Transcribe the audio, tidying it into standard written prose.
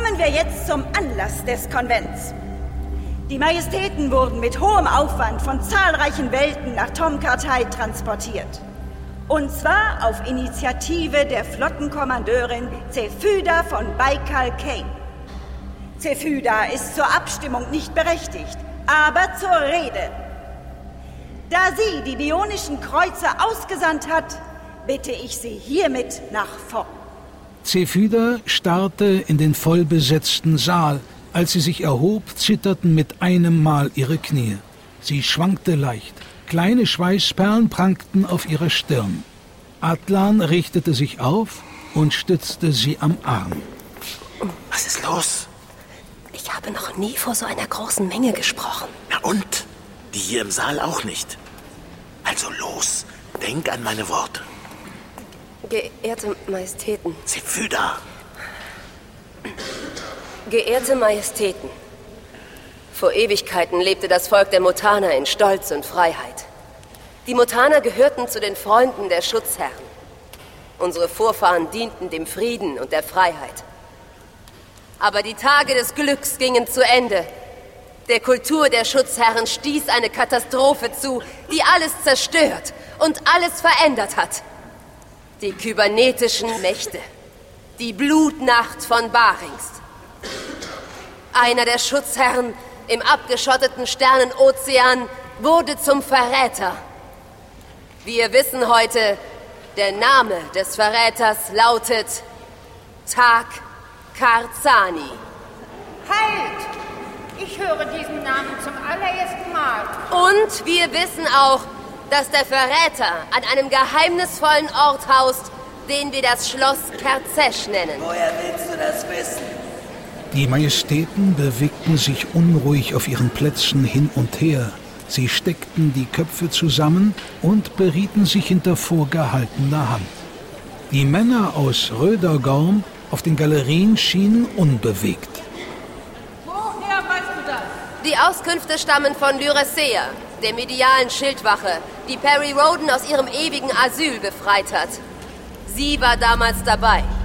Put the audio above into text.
Kommen wir jetzt zum Anlass des Konvents. Die Majestäten wurden mit hohem Aufwand von zahlreichen Welten nach Tom-Kar-Tai transportiert. Und zwar auf Initiative der Flottenkommandeurin Zephyda von Baikal-Kane. Zephyda ist zur Abstimmung nicht berechtigt, aber zur Rede. Da sie die bionischen Kreuzer ausgesandt hat, bitte ich sie hiermit nach vorn. Zephyda starrte in den vollbesetzten Saal. Als sie sich erhob, zitterten mit einem Mal ihre Knie. Sie schwankte leicht. Kleine Schweißperlen prangten auf ihrer Stirn. Atlan richtete sich auf und stützte sie am Arm. Was ist los? Ich habe noch nie vor so einer großen Menge gesprochen. Na und? Die hier im Saal auch nicht. Also los, denk an meine Worte. Geehrte Majestäten. Zephyda. Geehrte Majestäten. Vor Ewigkeiten lebte das Volk der Motaner in Stolz und Freiheit. Die Motaner gehörten zu den Freunden der Schutzherren. Unsere Vorfahren dienten dem Frieden und der Freiheit. Aber die Tage des Glücks gingen zu Ende. Der Kultur der Schutzherren stieß eine Katastrophe zu, die alles zerstört und alles verändert hat. Die kybernetischen Mächte. Die Blutnacht von Barings. Einer der Schutzherren im abgeschotteten Sternenozean wurde zum Verräter. Wir wissen heute, der Name des Verräters lautet Tak Karzani. Halt! Ich höre diesen Namen zum allerersten Mal. Und wir wissen auch, dass der Verräter an einem geheimnisvollen Ort haust, den wir das Schloss Kerzesch nennen. Woher willst du das wissen? Die Majestäten bewegten sich unruhig auf ihren Plätzen hin und her. Sie steckten die Köpfe zusammen und berieten sich hinter vorgehaltener Hand. Die Männer aus Rödergorm auf den Galerien schienen unbewegt. Woher weißt du das? Die Auskünfte stammen von Lyracea, der medialen Schildwache, die Perry Rhodan aus ihrem ewigen Asyl befreit hat. Sie war damals dabei.